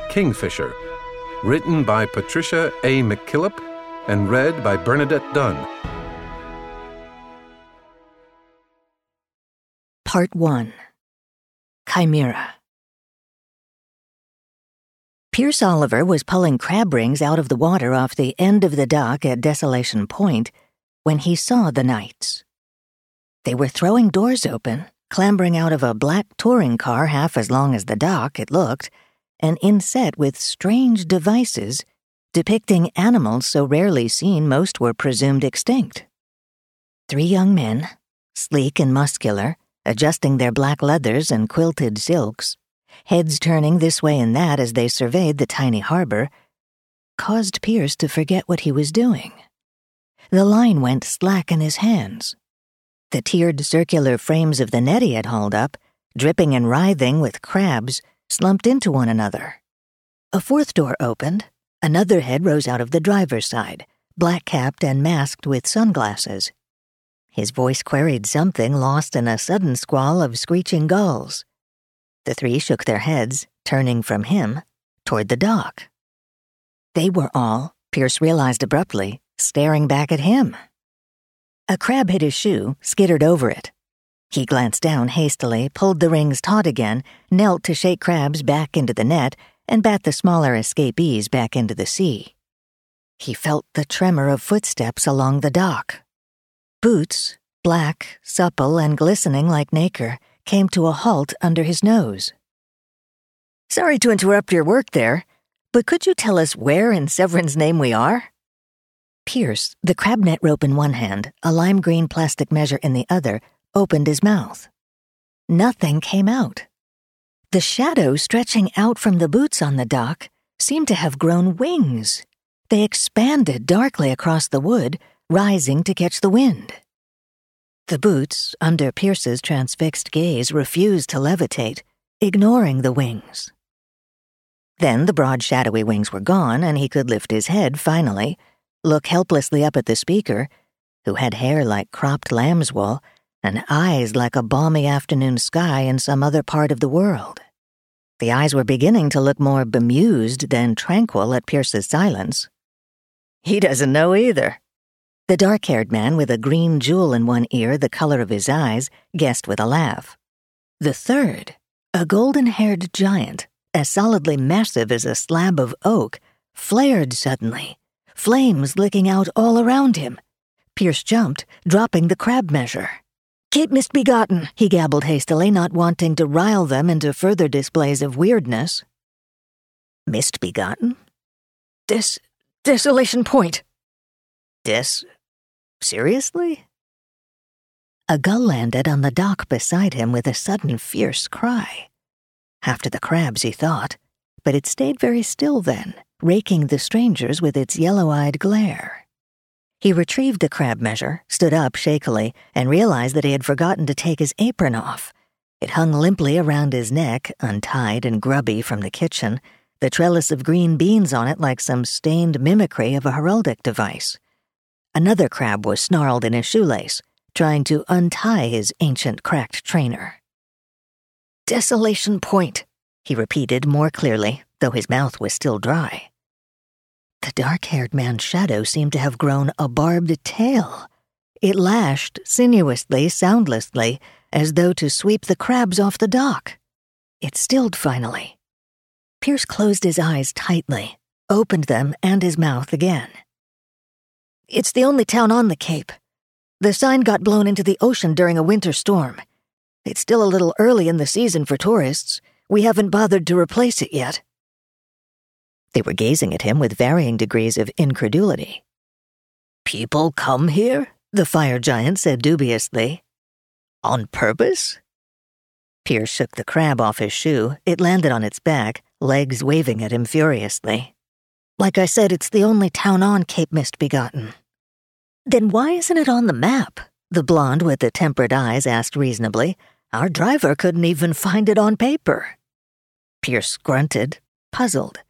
Kingfisher, written by Patricia A. McKillop and read by Bernadette Dunn. Part 1. Chimera. Pierce Oliver was pulling crab rings out of the water off the end of the dock at Desolation Point when he saw the Knights. They were throwing doors open, clambering out of a black touring car half as long as the dock, it looked, and inset with strange devices depicting animals so rarely seen most were presumed extinct. 3 young men, sleek and muscular, adjusting their black leathers and quilted silks, heads turning this way and that as they surveyed the tiny harbor, caused Pierce to forget what he was doing. The line went slack in his hands. The tiered circular frames of the net he had hauled up, dripping and writhing with crabs, slumped into one another. A 4th door opened. Another head rose out of the driver's side, black-capped and masked with sunglasses. His voice queried something lost in a sudden squall of screeching gulls. The 3 shook their heads, turning from him toward the dock. They were all, Pierce realized abruptly, staring back at him. A crab hit his shoe, skittered over it. He glanced down hastily, pulled the rings taut again, knelt to shake crabs back into the net, and bat the smaller escapees back into the sea. He felt the tremor of footsteps along the dock. Boots, black, supple, and glistening like nacre, came to a halt under his nose. "Sorry to interrupt your work there, but could you tell us where in Severin's name we are?" Pierce, the crab net rope in one hand, a lime green plastic measure in the other, opened his mouth. Nothing came out. The shadow stretching out from the boots on the dock seemed to have grown wings. They expanded darkly across the wood, rising to catch the wind. The boots, under Pierce's transfixed gaze, refused to levitate, ignoring the wings. Then the broad shadowy wings were gone, and he could lift his head finally, look helplessly up at the speaker, who had hair like cropped lamb's wool and eyes like a balmy afternoon sky in some other part of the world. The eyes were beginning to look more bemused than tranquil at Pierce's silence. "He doesn't know either." The dark-haired man with a green jewel in one ear the color of his eyes guessed with a laugh. The third, a golden-haired giant, as solidly massive as a slab of oak, flared suddenly, flames licking out all around him. Pierce jumped, dropping the crab measure. "Cape Misbegotten," he gabbled hastily, not wanting to rile them into further displays of weirdness. "Misbegotten? Desolation Point." Seriously? A gull landed on the dock beside him with a sudden fierce cry. After the crabs, he thought, but it stayed very still then, raking the strangers with its yellow-eyed glare. He retrieved the crab measure, stood up shakily, and realized that he had forgotten to take his apron off. It hung limply around his neck, untied and grubby from the kitchen, the trellis of green beans on it like some stained mimicry of a heraldic device. Another crab was snarled in his shoelace, trying to untie his ancient cracked trainer. "Desolation Point," he repeated more clearly, though his mouth was still dry. The dark-haired man's shadow seemed to have grown a barbed tail. It lashed sinuously, soundlessly, as though to sweep the crabs off the dock. It stilled finally. Pierce closed his eyes tightly, opened them and his mouth again. "It's the only town on the Cape. The sign got blown into the ocean during a winter storm. It's still a little early in the season for tourists. We haven't bothered to replace it yet." They were gazing at him with varying degrees of incredulity. "People come here?" the fire giant said dubiously. "On purpose?" Pierce shook the crab off his shoe. It landed on its back, legs waving at him furiously. "Like I said, it's the only town on Cape Misbegotten." "Then why isn't it on the map?" the blonde with the temperate eyes asked reasonably. "Our driver couldn't even find it on paper." Pierce grunted, puzzled.